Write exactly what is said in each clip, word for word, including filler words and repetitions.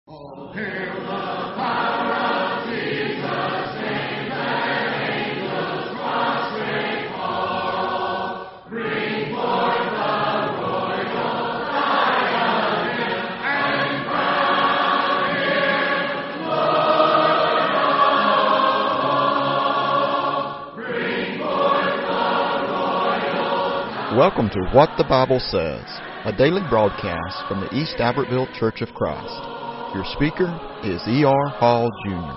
Oh, hail the power of Jesus' name, let angels prostrate fall. Bring forth the royal diadem and crown him Lord of all. Bring forth the royal diadem. Welcome to What the Bible Says, a daily broadcast from the East Albertville Church of Christ. Your speaker is E R Hall, Junior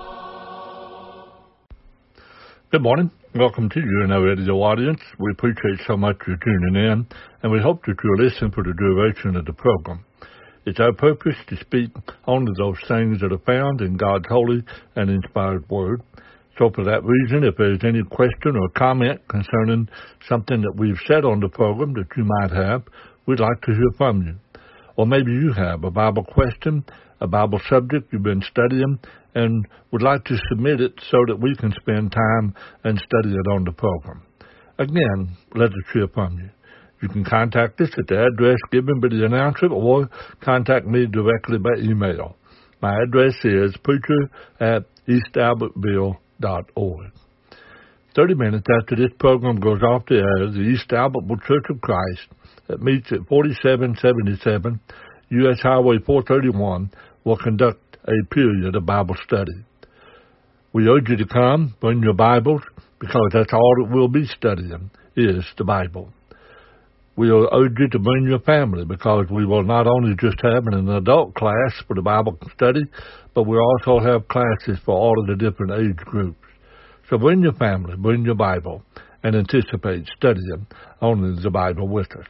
Good morning. Welcome to you and our radio audience. We appreciate so much you tuning in, and we hope that you'll listen for the duration of the program. It's our purpose to speak only those things that are found in God's holy and inspired Word. So for that reason, if there's any question or comment concerning something that we've said on the program that you might have, we'd like to hear from you. Or maybe you have a Bible question, a Bible subject you've been studying, and would like to submit it so that we can spend time and study it on the program. Again, let us hear from you. You can contact us at the address given by the announcer or contact me directly by email. My address is preacher at eastalbertville dot org. Thirty minutes after this program goes off the air, the East Albertville Church of Christ that meets at forty-seven seventy-seven U S Highway four thirty-one will conduct a period of Bible study. We urge you to come, bring your Bibles, because that's all that we'll be studying is the Bible. We will urge you to bring your family, because we will not only just have an adult class for the Bible study, but we'll also have classes for all of the different age groups. So bring your family, bring your Bible, and anticipate studying only the Bible with us.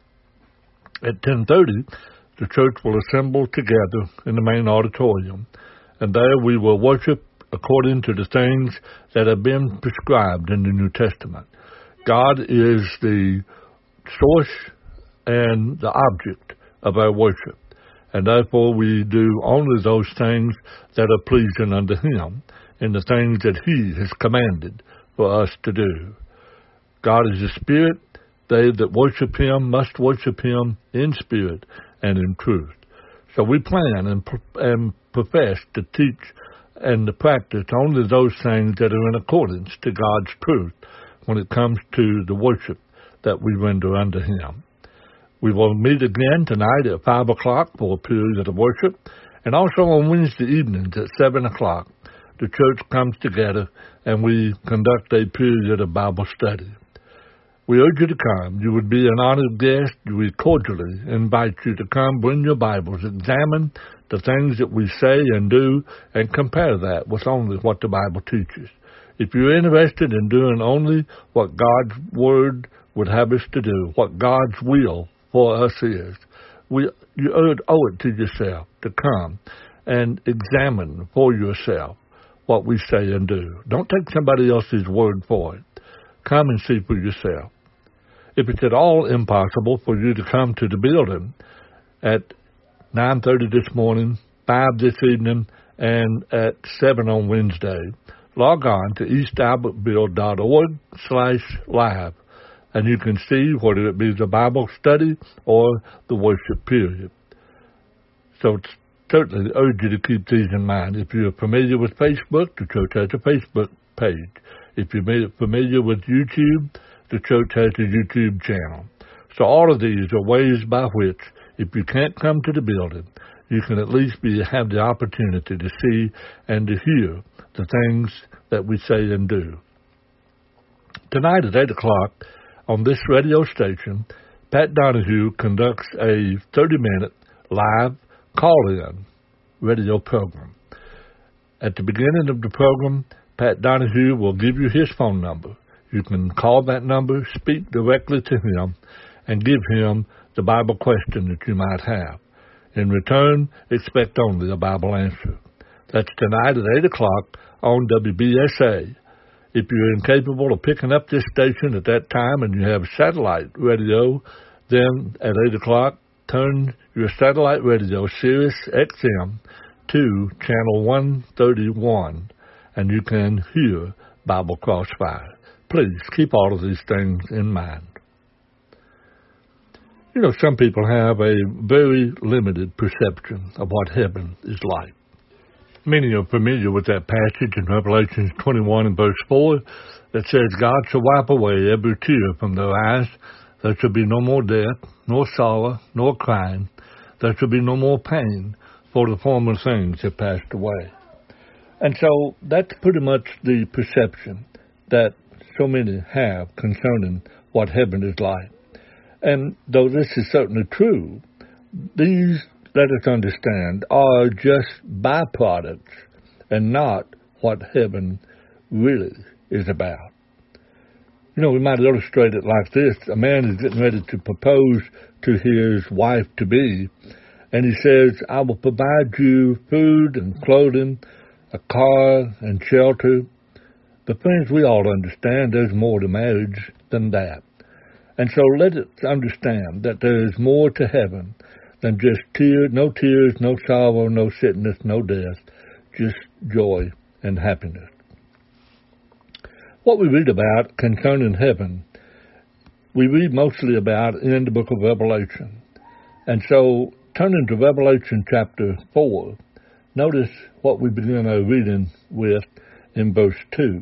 At ten thirty, the church will assemble together in the main auditorium, and there we will worship according to the things that have been prescribed in the New Testament. God is the source and the object of our worship, and therefore we do only those things that are pleasing unto Him and the things that He has commanded for us to do. God is a spirit. They that worship Him must worship Him in spirit and in truth. So we plan and, and profess to teach and to practice only those things that are in accordance to God's truth when it comes to the worship that we render unto Him. We will meet again tonight at five o'clock for a period of worship, and also on Wednesday evenings at seven o'clock. The church comes together and we conduct a period of Bible study. We urge you to come. You would be an honored guest. We cordially invite you to come, bring your Bibles, examine the things that we say and do, and compare that with only what the Bible teaches. If you're interested in doing only what God's Word would have us to do, what God's will for us is, we, you owe it to yourself to come and examine for yourself what we say and do. Don't take somebody else's word for it. Come and see for yourself. If it's at all impossible for you to come to the building at nine thirty this morning, five this evening, and at seven on Wednesday, log on to eastalbertville dot org slash live, and you can see whether it be the Bible study or the worship period. So it's certainly urge you to keep these in mind. If you're familiar with Facebook, the church has a Facebook page. If you're familiar with YouTube, the church has a YouTube channel. So all of these are ways by which, if you can't come to the building, you can at least be, have the opportunity to see and to hear the things that we say and do. Tonight at eight o'clock on this radio station, Pat Donahue conducts a thirty-minute live call-in radio program. At the beginning of the program, Pat Donahue will give you his phone number. You can call that number, speak directly to him, and give him the Bible question that you might have. In return, expect only a Bible answer. That's tonight at eight o'clock on W B S A. If you're incapable of picking up this station at that time and you have satellite radio, then at eight o'clock, turn your satellite radio, Sirius X M, to channel one thirty-one, and you can hear Bible Crossfire. Please keep all of these things in mind. You know, some people have a very limited perception of what heaven is like. Many are familiar with that passage in Revelation twenty-one and verse four that says, God shall wipe away every tear from their eyes. There shall be no more death, nor sorrow, nor crying. There shall be no more pain, for the former things have passed away. And so that's pretty much the perception that so many have concerning what heaven is like. And though this is certainly true, these, let us understand, are just byproducts and not what heaven really is about. You know, we might illustrate it like this. A man is getting ready to propose to his wife-to-be, and he says, I will provide you food and clothing, a car and shelter. But friends, we all understand there's more to marriage than that. And so let us understand that there is more to heaven than just tears, no tears, no sorrow, no sickness, no death, just joy and happiness. What we read about concerning heaven, we read mostly about in the book of Revelation. And so, turning to Revelation chapter four, notice what we begin our reading with in verse two.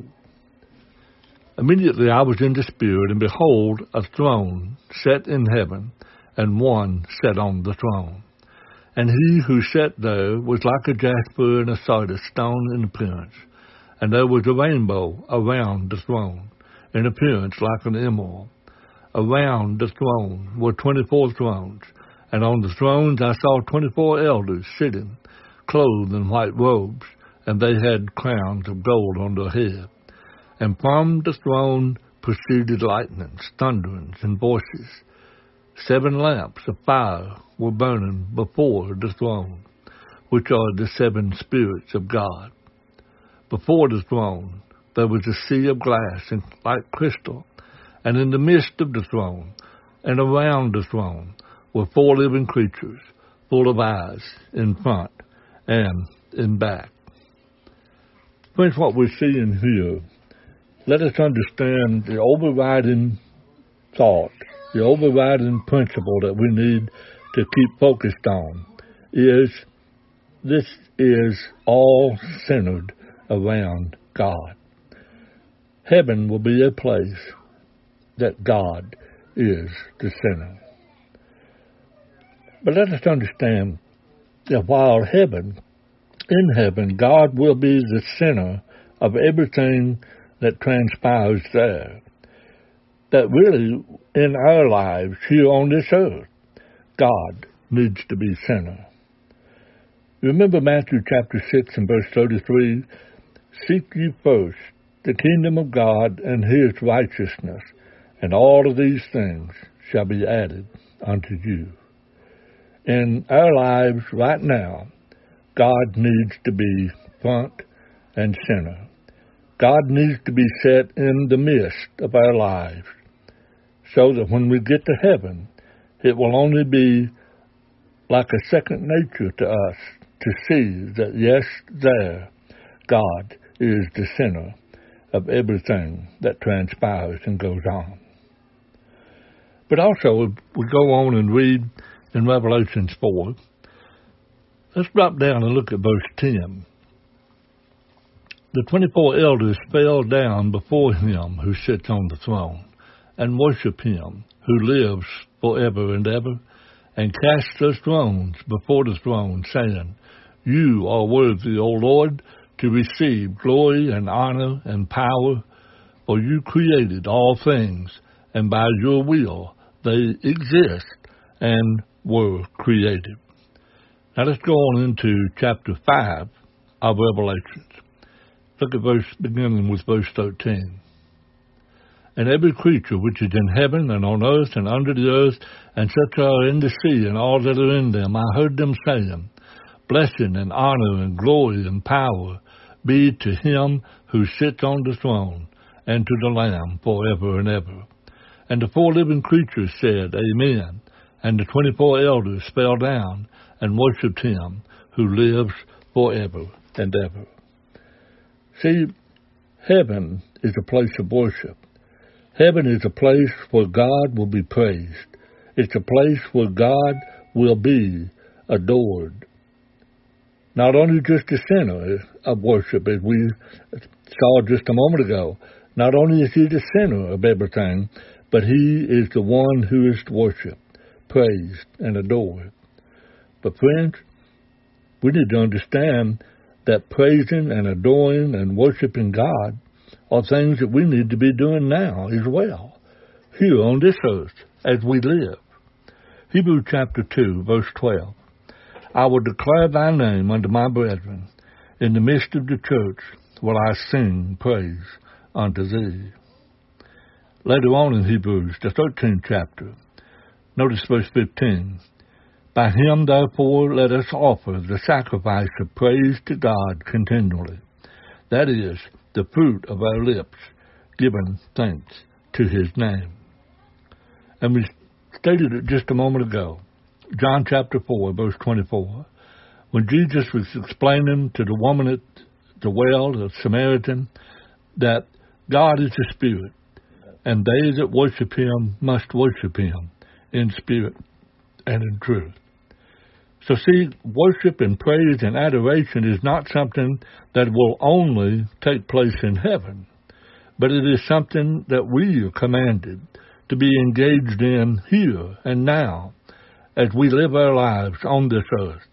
Immediately I was in the Spirit, and behold, a throne set in heaven, and one sat on the throne. And he who sat there was like a jasper and a sardis stone in appearance. And there was a rainbow around the throne, in appearance like an emerald. Around the throne were twenty-four thrones, and on the thrones I saw twenty-four elders sitting, clothed in white robes, and they had crowns of gold on their head. And from the throne proceeded lightnings, thunderings, and voices. Seven lamps of fire were burning before the throne, which are the seven spirits of God. Before the throne there was a sea of glass and like crystal, and in the midst of the throne and around the throne were four living creatures, full of eyes in front and in back. Friends, what we're seeing here, let us understand the overriding thought, the overriding principle that we need to keep focused on is this is all centered around God. Heaven will be a place that God is the center. But let us understand that while heaven, in heaven, God will be the center of everything that transpires there, that really in our lives here on this earth, God needs to be center. Remember Matthew chapter six and verse thirty-three, seek ye first the kingdom of God and his righteousness, and all of these things shall be added unto you. In our lives right now, God needs to be front and center. God needs to be set in the midst of our lives so that when we get to heaven, it will only be like a second nature to us to see that, yes, there, God is the center of everything that transpires and goes on. But also, we go on and read in Revelation four. Let's drop down and look at verse ten. The twenty-four elders fell down before him who sits on the throne, and worship him who lives forever and ever, and cast their thrones before the throne, saying, You are worthy, O Lord, to receive glory and honor and power, for you created all things, and by your will they exist and were created. Now let's go on into chapter five of Revelation. Look at verse, beginning with verse thirteen. And every creature which is in heaven and on earth and under the earth, and such are in the sea and all that are in them, I heard them saying, Blessing and honor and glory and power be to him who sits on the throne, and to the Lamb forever and ever. And the four living creatures said, Amen. And the twenty-four elders fell down and worshipped him who lives forever and ever. See, heaven is a place of worship. Heaven is a place where God will be praised. It's a place where God will be adored. Not only just the center of worship, as we saw just a moment ago, not only is he the center of everything, but he is the one who is worshipped, praised, and adored. But friends, we need to understand that praising and adoring and worshiping God are things that we need to be doing now as well, here on this earth, as we live. Hebrews chapter two, verse twelve. I will declare thy name unto my brethren. In the midst of the church will I sing praise unto thee. Later on in Hebrews, the thirteenth chapter, notice verse fifteen. By him, therefore, let us offer the sacrifice of praise to God continually. That is, the fruit of our lips, giving thanks to his name. And we stated it just a moment ago. John chapter four, verse twenty-four. When Jesus was explaining to the woman at the well, the Samaritan, that God is a spirit, and they that worship him must worship him in spirit and in truth. So see, worship and praise and adoration is not something that will only take place in heaven, but it is something that we are commanded to be engaged in here and now as we live our lives on this earth,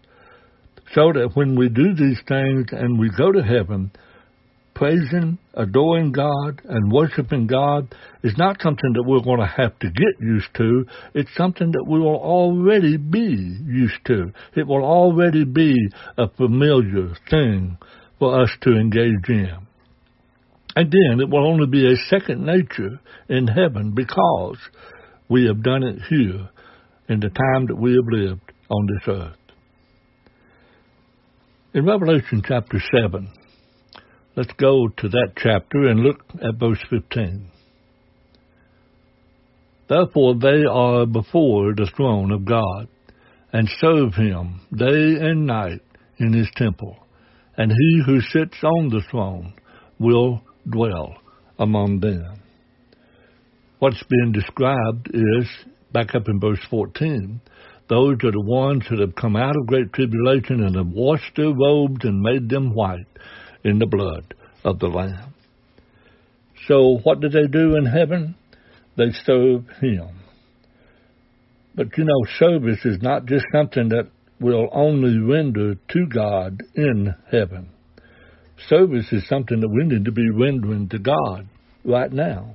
so that when we do these things and we go to heaven, praising, adoring God, and worshiping God is not something that we're going to have to get used to. It's something that we will already be used to. It will already be a familiar thing for us to engage in. Again, it will only be a second nature in heaven because we have done it here in the time that we have lived on this earth. In Revelation chapter seven, let's go to that chapter and look at verse fifteen. Therefore they are before the throne of God, and serve him day and night in his temple, and he who sits on the throne will dwell among them. What's being described is, back up in verse fourteen, those are the ones that have come out of great tribulation and have washed their robes and made them white in the blood of the Lamb. So what do they do in heaven? They serve him. But you know, service is not just something that we'll only render to God in heaven. Service is something that we need to be rendering to God right now.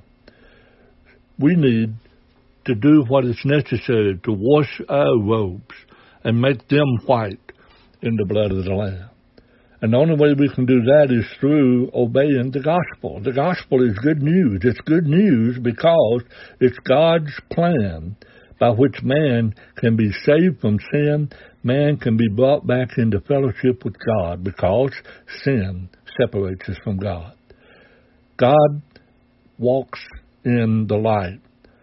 We need to do what is necessary to wash our robes and make them white in the blood of the Lamb. And the only way we can do that is through obeying the gospel. The gospel is good news. It's good news because it's God's plan by which man can be saved from sin. Man can be brought back into fellowship with God because sin separates us from God. God walks in the light.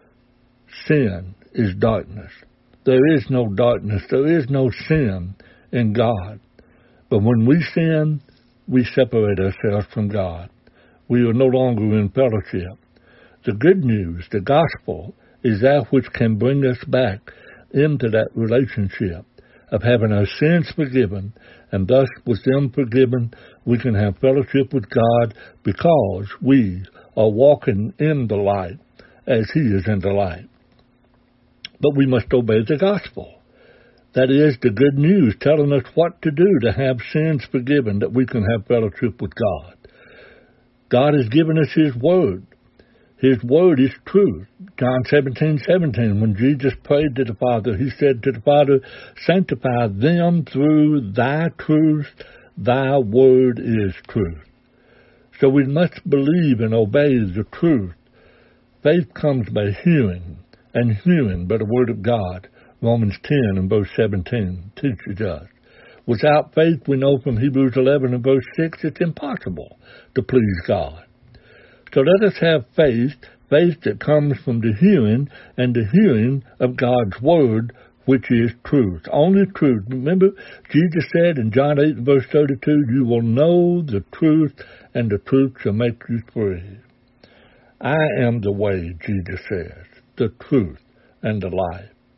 Sin is darkness. There is no darkness. There is no sin in God. But when we sin, we separate ourselves from God. We are no longer in fellowship. The good news, the gospel, is that which can bring us back into that relationship of having our sins forgiven, and thus with them forgiven, we can have fellowship with God because we are walking in the light as he is in the light. But we must obey the gospel. That is the good news telling us what to do to have sins forgiven, that we can have fellowship with God. God has given us his word. His word is truth. John seventeen seventeen, when Jesus prayed to the Father, he said to the Father, sanctify them through thy truth. Thy word is truth. So we must believe and obey the truth. Faith comes by hearing, and hearing by the word of God. Romans ten and verse seventeen teaches us. Without faith, we know from Hebrews eleven and verse six, it's impossible to please God. So let us have faith, faith that comes from the hearing and the hearing of God's word, which is truth. Only truth. Remember, Jesus said in John eight and verse thirty-two, you will know the truth, and the truth shall make you free. I am the way, Jesus says, the truth and the life.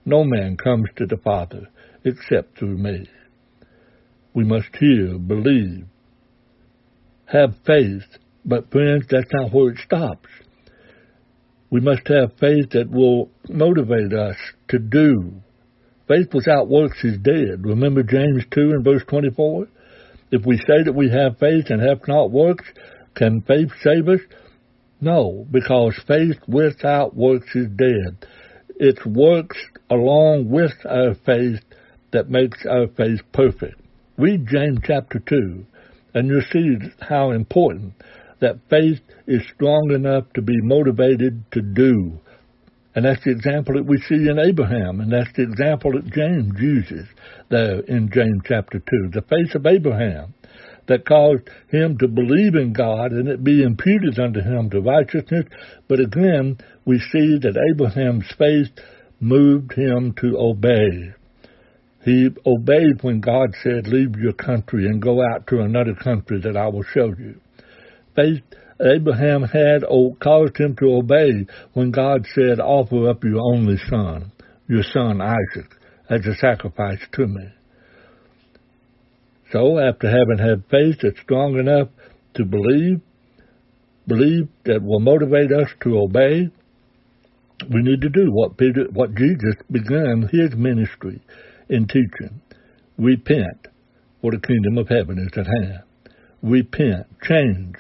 No man comes to the Father except through me. We must hear, believe, have faith. But friends, that's not where it stops. We must have faith that will motivate us to do. Faith without works is dead. Remember James two and verse twenty-four? If we say that we have faith and have not works, can faith save us? No, because faith without works is dead. It's works along with our faith that makes our faith perfect. Read James chapter two, and you'll see how important that faith is strong enough to be motivated to do. And that's the example that we see in Abraham, and that's the example that James uses there in James chapter two. The faith of Abraham that caused him to believe in God and it be imputed unto him to righteousness. But again, we see that Abraham's faith moved him to obey. He obeyed when God said, leave your country and go out to another country that I will show you. Faith Abraham had caused him to obey when God said, offer up your only son, your son Isaac, as a sacrifice to me. So after having had faith that's strong enough to believe, believe that will motivate us to obey, we need to do what Peter, what Jesus began his ministry in teaching. Repent, for the kingdom of heaven is at hand. Repent, change.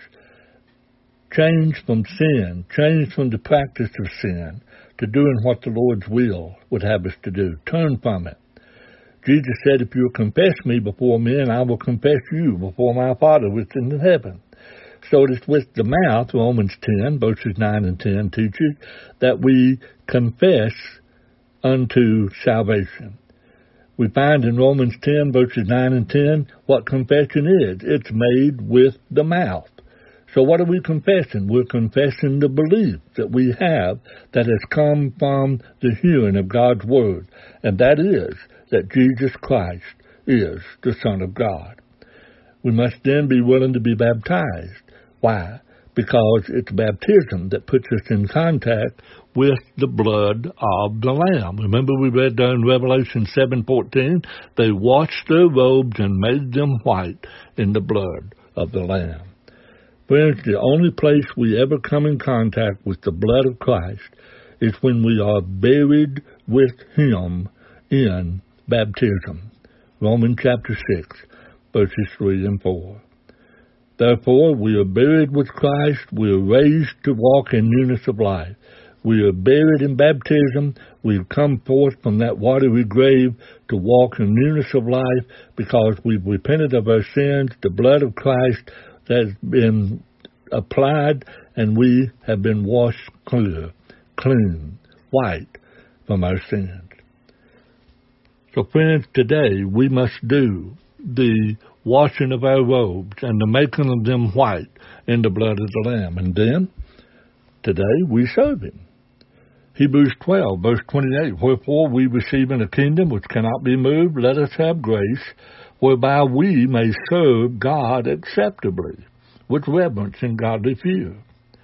Change from sin, change from the practice of sin to doing what the Lord's will would have us to do. Turn from it. Jesus said, if you'll confess me before men, I will confess you before my Father which is in heaven. So it's with the mouth, Romans ten, verses nine and ten teaches, that we confess unto salvation. We find in Romans ten, verses nine and ten, what confession is. It's made with the mouth. So what are we confessing? We're confessing the belief that we have that has come from the hearing of God's Word, and that is that Jesus Christ is the Son of God. We must then be willing to be baptized. Why? Because it's baptism that puts us in contact with the blood of the Lamb. Remember we read there in Revelation seven fourteen, they washed their robes and made them white in the blood of the Lamb. Friends, the only place we ever come in contact with the blood of Christ is when we are buried with Him in baptism. Romans chapter six, verses three and four. Therefore, we are buried with Christ. We are raised to walk in newness of life. We are buried in baptism. We have come forth from that watery grave to walk in newness of life because we've repented of our sins. The blood of Christ has been applied, and we have been washed clear, clean, white from our sins. So friends, today we must do the washing of our robes and the making of them white in the blood of the Lamb. And then, today we serve Him. Hebrews twelve, verse twenty-eight, wherefore we receiving a kingdom which cannot be moved, let us have grace, whereby we may serve God acceptably, with reverence and godly fear.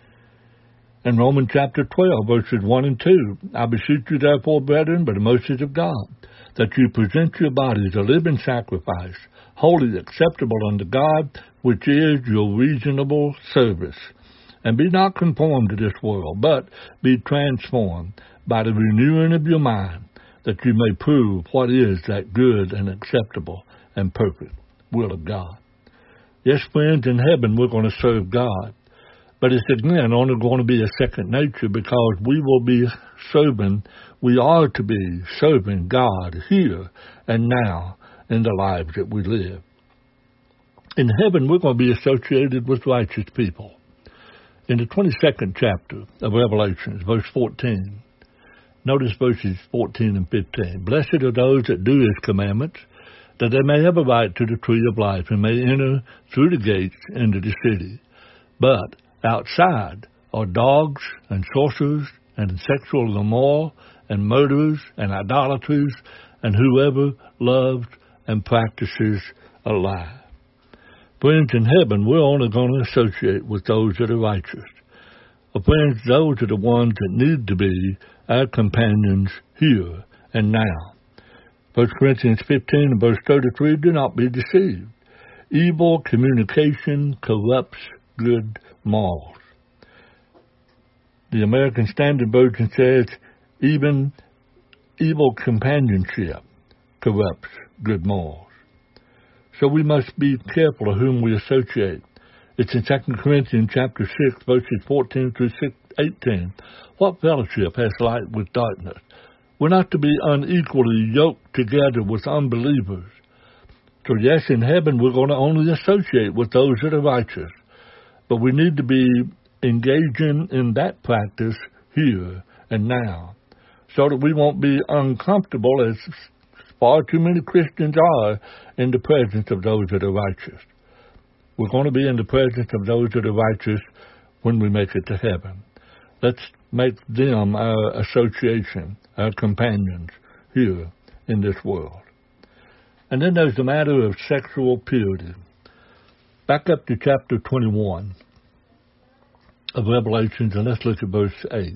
In Romans chapter twelve, verses one and two, I beseech you therefore, brethren, by the mercies of God, that you present your bodies a living sacrifice, wholly acceptable unto God, which is your reasonable service. And be not conformed to this world, but be transformed by the renewing of your mind, that you may prove what is that good and acceptable and perfect will of God. Yes, friends, in heaven we're going to serve God. But it's again only going to be a second nature because we will be serving, we are to be serving God here and now in the lives that we live. In heaven we're going to be associated with righteous people. In the twenty-second chapter of Revelation, verse fourteen, notice verses fourteen and fifteen. Blessed are those that do His commandments, that they may have a right to the tree of life and may enter through the gates into the city. But outside are dogs and sorcerers and sexual immoral and murderers and idolaters and whoever loves and practices a lie. Friends, in heaven, we're only going to associate with those that are righteous. Well, friends, those are the ones that need to be our companions here and now. First Corinthians fifteen and verse thirty-three, do not be deceived. Evil communication corrupts good morals. The American Standard Version says, even evil companionship corrupts good morals. So we must be careful of whom we associate. It's in Second Corinthians chapter six, verses fourteen through eighteen. What fellowship has light with darkness? We're not to be unequally yoked together with unbelievers. So yes, in heaven we're going to only associate with those that are righteous. But we need to be engaging in that practice here and now, so that we won't be uncomfortable, as far too many Christians are, in the presence of those that are righteous. We're going to be in the presence of those that are righteous when we make it to heaven. Let's make them our association, our companions here in this world. And then there's the matter of sexual purity. Back up to chapter twenty-one of Revelations, and let's look at verse eight.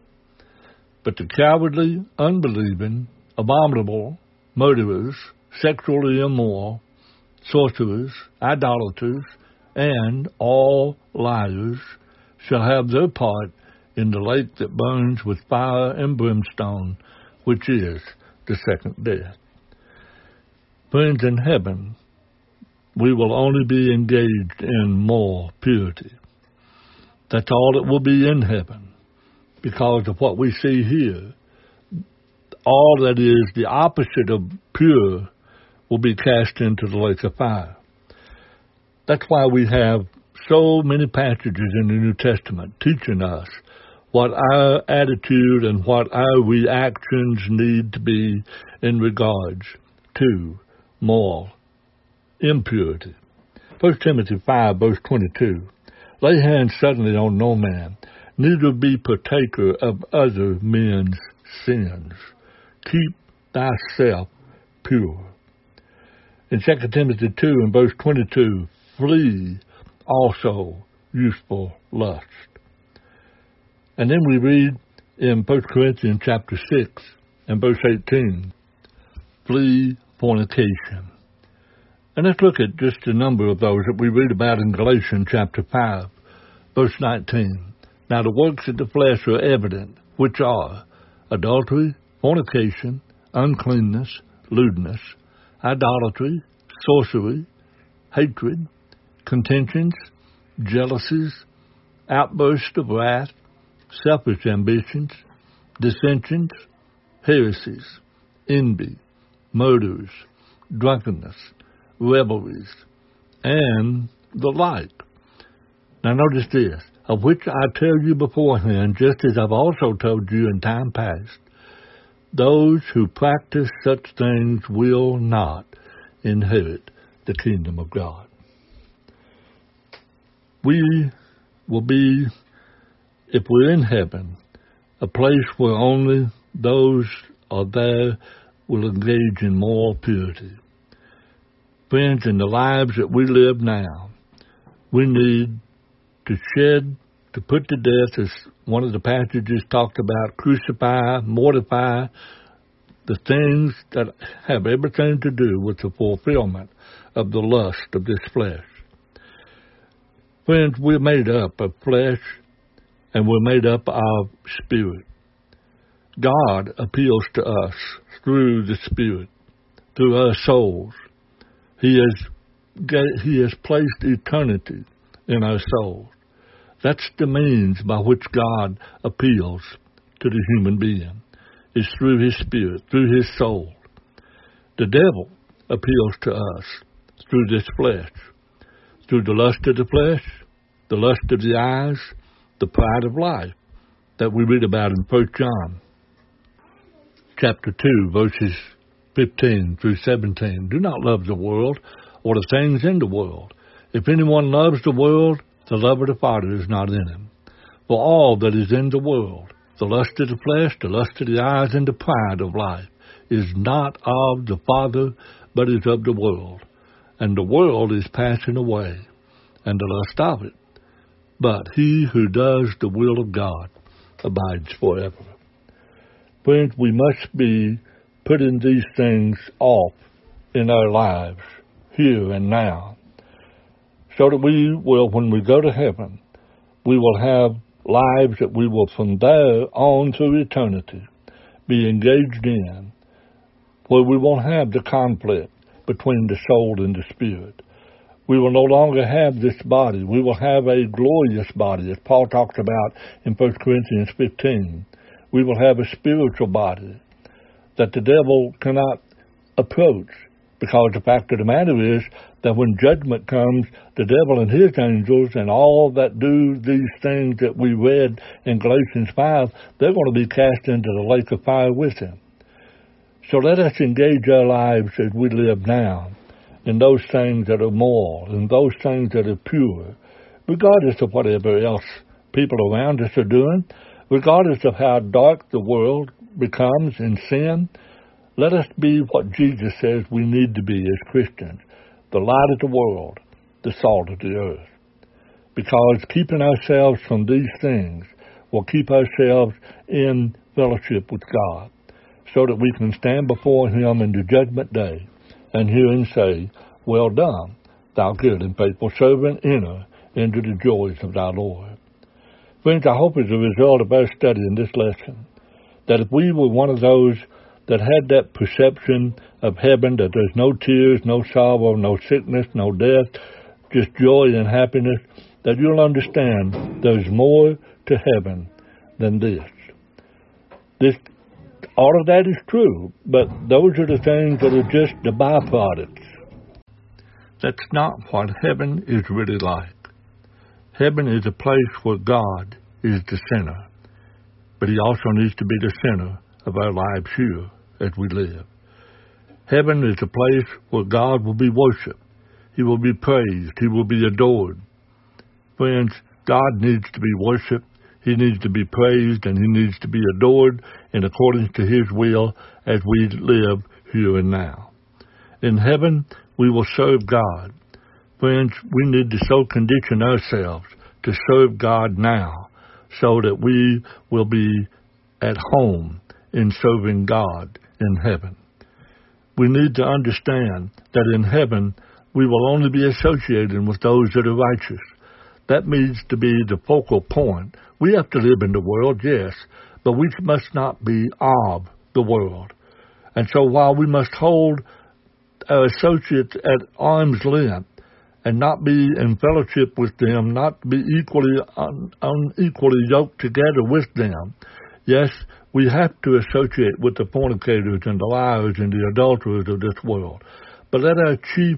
But the cowardly, unbelieving, abominable, murderers, sexually immoral, sorcerers, idolaters, and all liars shall have their part in the lake that burns with fire and brimstone, which is the second death. Friends, in heaven, we will only be engaged in moral purity. That's all that will be in heaven, because of what we see here. All that is the opposite of pure will be cast into the lake of fire. That's why we have so many passages in the New Testament teaching us what our attitude and what our reactions need to be in regards to moral impurity. First Timothy five, verse twenty-two. Lay hands suddenly on no man, neither be partaker of other men's sins. Keep thyself pure. In Second Timothy two and verse twenty-two, flee also youthful lust. And then we read in First Corinthians chapter six and verse eighteen, flee fornication. And let's look at just a number of those that we read about in Galatians chapter five, verse nineteen. Now the works of the flesh are evident, which are adultery, fornication, uncleanness, lewdness, idolatry, sorcery, hatred, contentions, jealousies, outbursts of wrath, selfish ambitions, dissensions, heresies, envy, murders, drunkenness, revelries, and the like. Now notice this, of which I tell you beforehand, just as I've also told you in time past, those who practice such things will not inherit the kingdom of God. We will be, if we're in heaven, a place where only those are there will engage in moral purity. Friends, in the lives that we live now, we need to shed, to put to death, as one of the passages talked about, crucify, mortify, the things that have everything to do with the fulfillment of the lust of this flesh. Friends, we're made up of flesh and we're made up of spirit. God appeals to us through the Spirit, through our souls. He has, he has placed eternity in our souls. That's the means by which God appeals to the human being, is through His Spirit, through His soul. The devil appeals to us through this flesh, through the lust of the flesh, the lust of the eyes, the pride of life that we read about in First John chapter two, verses fifteen through seventeen. Do not love the world or the things in the world. If anyone loves the world, the love of the Father is not in him. For all that is in the world, the lust of the flesh, the lust of the eyes, and the pride of life, is not of the Father, but is of the world. And the world is passing away, and the lust of it. But he who does the will of God abides forever. Friends, we must be putting these things off in our lives here and now, so that we will, when we go to heaven, we will have lives that we will from there on through eternity be engaged in, where we won't have the conflict between the soul and the spirit. We will no longer have this body. We will have a glorious body, as Paul talks about in First Corinthians fifteen. We will have a spiritual body that the devil cannot approach, because the fact of the matter is that when judgment comes, the devil and his angels and all that do these things that we read in Galatians five, they're going to be cast into the lake of fire with him. So let us engage our lives as we live now in those things that are moral, in those things that are pure, regardless of whatever else people around us are doing, regardless of how dark the world becomes in sin. Let us be what Jesus says we need to be as Christians, the light of the world, the salt of the earth. Because keeping ourselves from these things will keep ourselves in fellowship with God, so that we can stand before him in the judgment day and hear him say, "Well done, thou good and faithful servant, enter into the joys of thy Lord." Friends, I hope as a result of our study in this lesson, that if we were one of those that had that perception of heaven, that there's no tears, no sorrow, no sickness, no death, just joy and happiness, that you'll understand there's more to heaven than this. This, all of that is true, but those are the things that are just the byproducts. That's not what heaven is really like. Heaven is a place where God is the center, but he also needs to be the center of our lives here as we live. Heaven is a place where God will be worshipped. He will be praised. He will be adored. Friends, God needs to be worshipped. He needs to be praised, and he needs to be adored in accordance to his will as we live here and now. In heaven, we will serve God. Friends, we need to so condition ourselves to serve God now so that we will be at home in serving God in heaven. We need to understand that in heaven we will only be associated with those that are righteous. That needs to be the focal point. We have to live in the world, yes, but we must not be of the world. And so while we must hold our associates at arm's length and not be in fellowship with them, not be equally un, unequally yoked together with them, yes, we have to associate with the fornicators and the liars and the adulterers of this world. But let our chief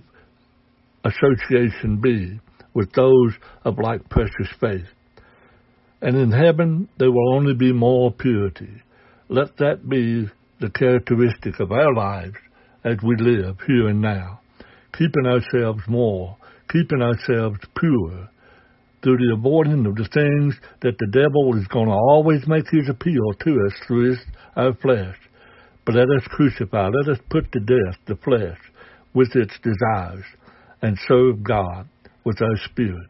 association be with those of like precious faith. And in heaven, there will only be moral purity. Let that be the characteristic of our lives as we live here and now, keeping ourselves moral, keeping ourselves pure, through the avoiding of the things that the devil is going to always make his appeal to us through his, our flesh. But let us crucify, let us put to death the flesh with its desires and serve God with our spirit.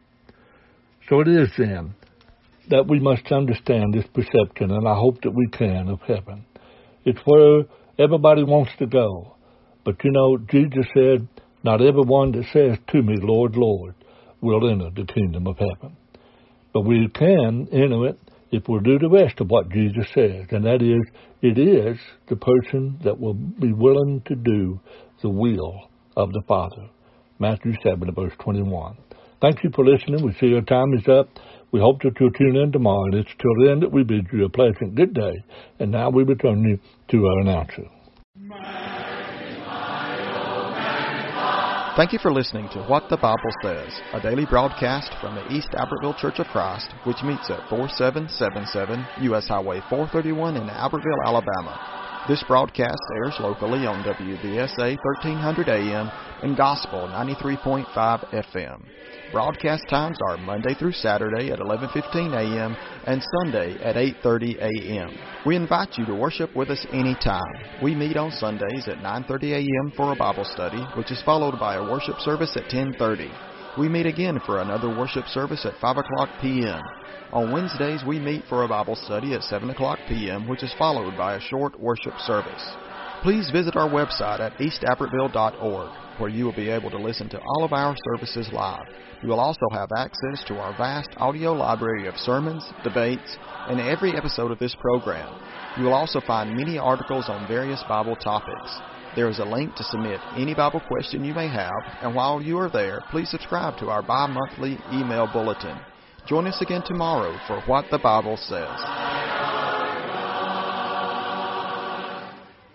So it is then that we must understand this perception, and I hope that we can, of heaven. It's where everybody wants to go. But you know, Jesus said, not everyone that says to me, Lord, Lord, will enter the kingdom of heaven. But we can enter it if we'll do the rest of what Jesus says, and that is, it is the person that will be willing to do the will of the Father. Matthew seven, verse twenty-one. Thank you for listening. We see your time is up. We hope that you'll tune in tomorrow, and it's till then that we bid you a pleasant good day. And now we return you to our announcer. Thank you for listening to What the Bible Says, a daily broadcast from the East Albertville Church of Christ, which meets at forty-seven seventy-seven U S Highway four thirty-one in Albertville, Alabama. This broadcast airs locally on W B S A thirteen hundred A M and Gospel ninety-three point five F M. Broadcast times are Monday through Saturday at eleven fifteen A M and Sunday at eight thirty A M We invite you to worship with us anytime. We meet on Sundays at nine thirty A M for a Bible study, which is followed by a worship service at ten thirty. We meet again for another worship service at five o'clock P M On Wednesdays, we meet for a Bible study at seven o'clock P M, which is followed by a short worship service. Please visit our website at east abbottville dot org, where you will be able to listen to all of our services live. You will also have access to our vast audio library of sermons, debates, and every episode of this program. You will also find many articles on various Bible topics. There is a link to submit any Bible question you may have, and while you are there, please subscribe to our bi-monthly email bulletin. Join us again tomorrow for What the Bible Says.